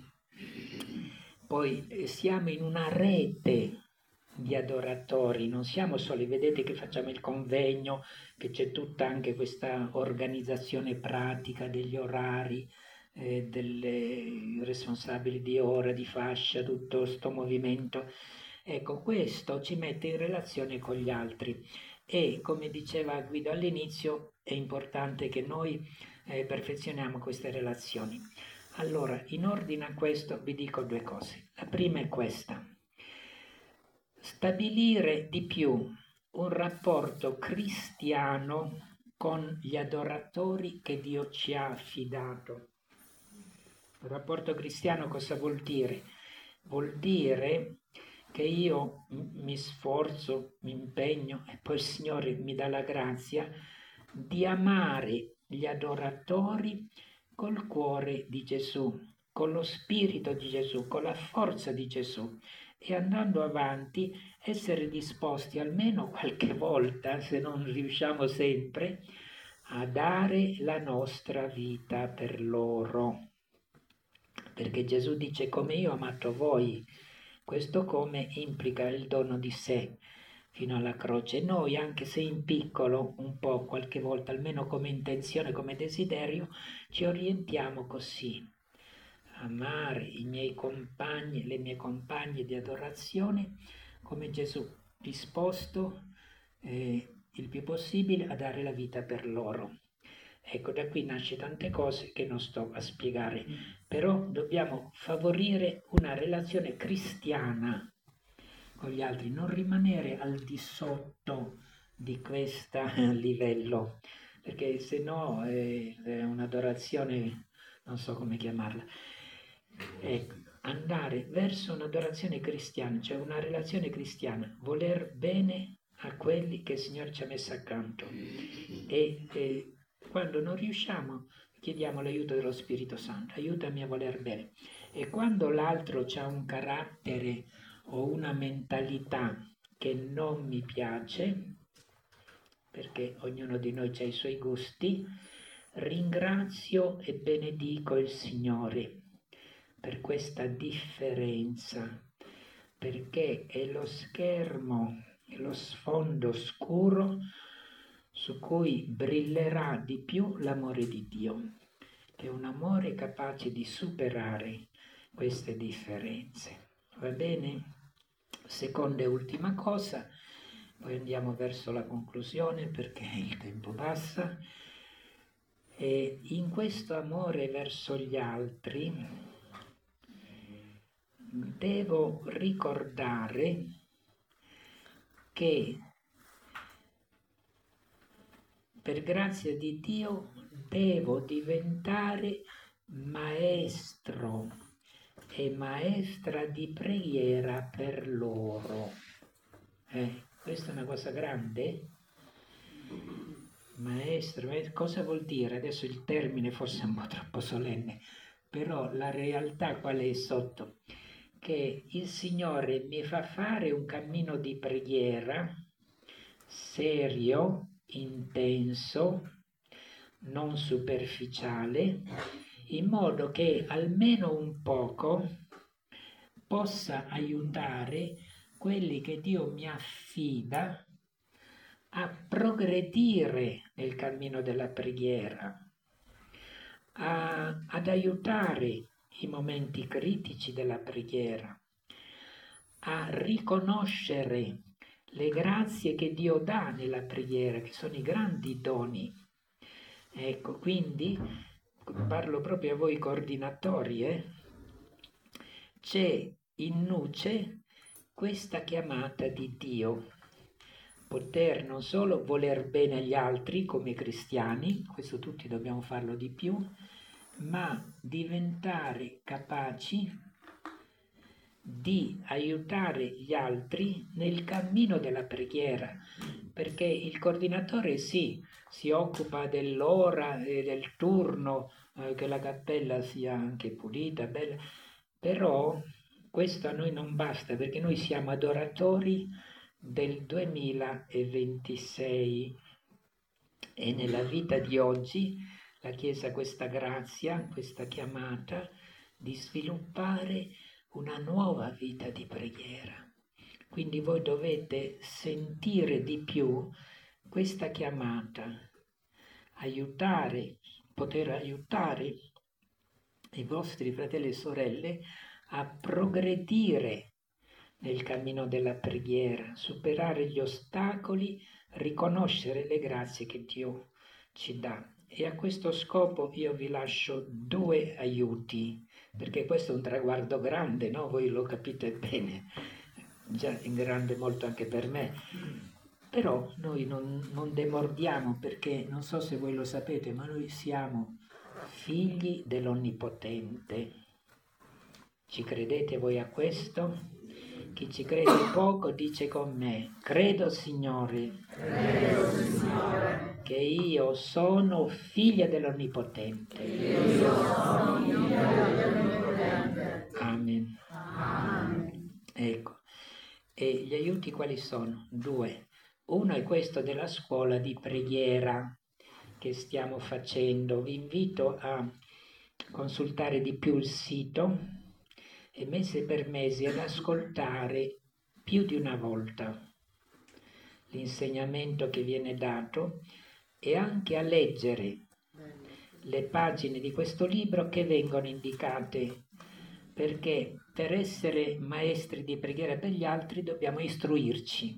poi siamo in una rete di adoratori, non siamo soli, vedete che facciamo il convegno, che c'è tutta anche questa organizzazione pratica degli orari, delle responsabili di ora, di fascia, tutto questo movimento. Ecco, questo ci mette in relazione con gli altri e, come diceva Guido all'inizio, è importante che noi perfezioniamo queste relazioni. Allora, in ordine a questo vi dico due cose. La prima è questa: stabilire di più un rapporto cristiano con gli adoratori che Dio ci ha affidato. Il rapporto cristiano cosa vuol dire? Vuol dire che io mi sforzo, mi impegno e poi il Signore mi dà la grazia di amare gli adoratori col cuore di Gesù, con lo spirito di Gesù, con la forza di Gesù, e andando avanti essere disposti almeno qualche volta, se non riusciamo sempre, a dare la nostra vita per loro. Perché Gesù dice: come io ho amato voi. Questo come implica il dono di sé fino alla croce. Noi, anche se in piccolo, un po', qualche volta, almeno come intenzione, come desiderio, ci orientiamo così. Amare i miei compagni, le mie compagne di adorazione, come Gesù, disposto il più possibile a dare la vita per loro. Ecco, da qui nasce tante cose che non sto a spiegare, però dobbiamo favorire una relazione cristiana con gli altri, non rimanere al di sotto di questo livello, perché se no è un'adorazione, non so come chiamarla. Ecco, andare verso un'adorazione cristiana, cioè una relazione cristiana, voler bene a quelli che il Signore ci ha messo accanto, e quando non riusciamo chiediamo l'aiuto dello Spirito Santo: aiutami a voler bene. E quando l'altro ha un carattere o una mentalità che non mi piace, perché ognuno di noi ha i suoi gusti, ringrazio e benedico il Signore per questa differenza, perché è lo schermo, è lo sfondo scuro su cui brillerà di più l'amore di Dio, che è un amore capace di superare queste differenze. Va bene? Seconda e ultima cosa, poi andiamo verso la conclusione perché il tempo passa. E in questo amore verso gli altri devo ricordare che per grazia di Dio, devo diventare maestro e maestra di preghiera per loro. Questa è una cosa grande. Maestro, cosa vuol dire? Adesso il termine forse è un po' troppo solenne, però la realtà qual è sotto? Che il Signore mi fa fare un cammino di preghiera serio, intenso, non superficiale, in modo che almeno un poco possa aiutare quelli che Dio mi affida a progredire nel cammino della preghiera, ad aiutare i momenti critici della preghiera, a riconoscere le grazie che Dio dà nella preghiera, che sono i grandi doni. Ecco, quindi parlo proprio a voi coordinatori, c'è in nuce questa chiamata di Dio, poter non solo voler bene agli altri come cristiani, questo tutti dobbiamo farlo di più, ma diventare capaci di aiutare gli altri nel cammino della preghiera, perché il coordinatore sì, si occupa dell'ora e del turno, che la cappella sia anche pulita, bella, però questo a noi non basta, perché noi siamo adoratori del 2026 e nella vita di oggi la Chiesa ha questa grazia, questa chiamata di sviluppare una nuova vita di preghiera. Quindi voi dovete sentire di più questa chiamata, poter aiutare i vostri fratelli e sorelle a progredire nel cammino della preghiera, superare gli ostacoli, riconoscere le grazie che Dio ci dà. E a questo scopo io vi lascio 2 aiuti, perché questo è un traguardo grande, no? Voi lo capite bene, già è grande molto anche per me, però noi non demordiamo, perché non so se voi lo sapete, ma noi siamo figli dell'Onnipotente. Ci credete voi a questo? Chi ci crede poco dice con me: credo, Signore, che io sono figlia dell'Onnipotente. Amen. Ecco, e gli aiuti quali sono? 2. Uno è questo della scuola di preghiera che stiamo facendo. Vi invito a consultare di più il sito e mese per mese ad ascoltare più di una volta l'insegnamento che viene dato e anche a leggere le pagine di questo libro che vengono indicate, perché per essere maestri di preghiera per gli altri dobbiamo istruirci,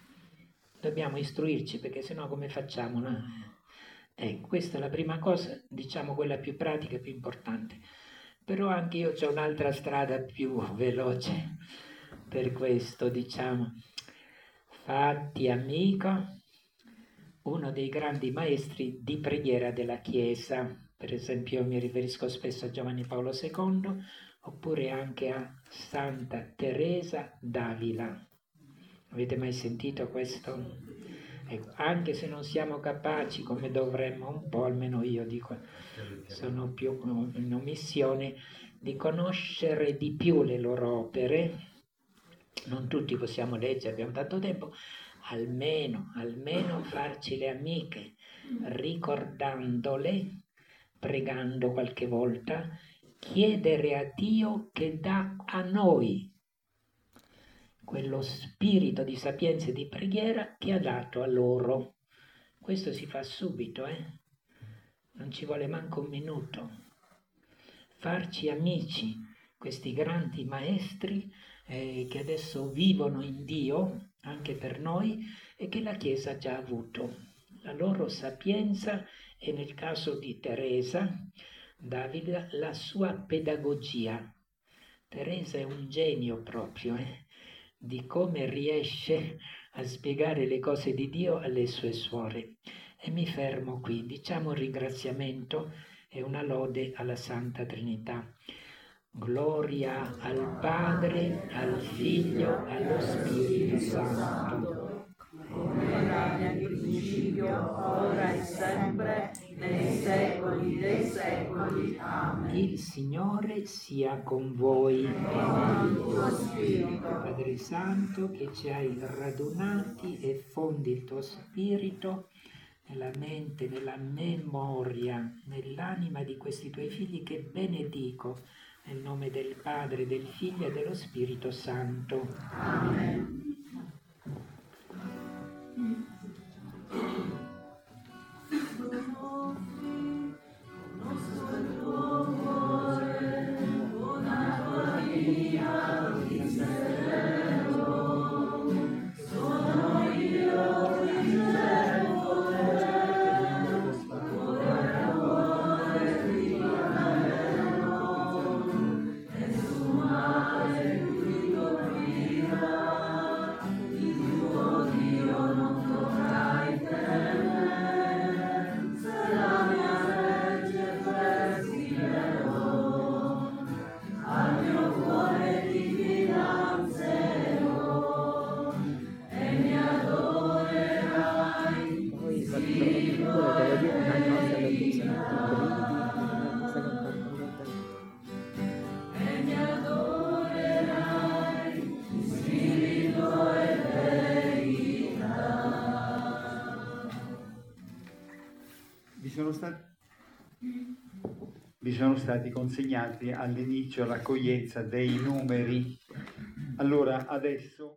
perché sennò come facciamo, no? Questa è la prima cosa, diciamo quella più pratica e più importante. Però anche io c'ho un'altra strada più veloce per questo, diciamo. Fatti amico, uno dei grandi maestri di preghiera della Chiesa. Per esempio io mi riferisco spesso a Giovanni Paolo II, oppure anche a Santa Teresa d'Avila. Avete mai sentito questo? Ecco, anche se non siamo capaci come dovremmo un po', almeno io dico, sono più in omissione, di conoscere di più le loro opere. Non tutti possiamo leggere, abbiamo tanto tempo, almeno farci le amiche, ricordandole, pregando qualche volta, chiedere a Dio che dà a noi quello spirito di sapienza e di preghiera che ha dato a loro. Questo si fa subito, non ci vuole manco un minuto. Farci amici, questi grandi maestri che adesso vivono in Dio, anche per noi, e che la Chiesa ha già avuto. La loro sapienza e nel caso di Teresa d'Avila la sua pedagogia. Teresa è un genio proprio, di come riesce a spiegare le cose di Dio alle sue suore. E mi fermo qui. Diciamo un ringraziamento e una lode alla Santa Trinità. Gloria al Padre, al Figlio, allo Spirito Santo. come era nel principio, ora e sempre, nei secoli dei secoli. Amen. Il Signore sia con voi. E con il tuo spirito. Padre Santo, che ci hai radunati e fondi il tuo spirito nella mente, nella memoria, nell'anima di questi tuoi figli che benedico nel nome del Padre, del Figlio e dello Spirito Santo. Amen. Vi sono stati consegnati all'inizio l'accoglienza dei numeri. Allora adesso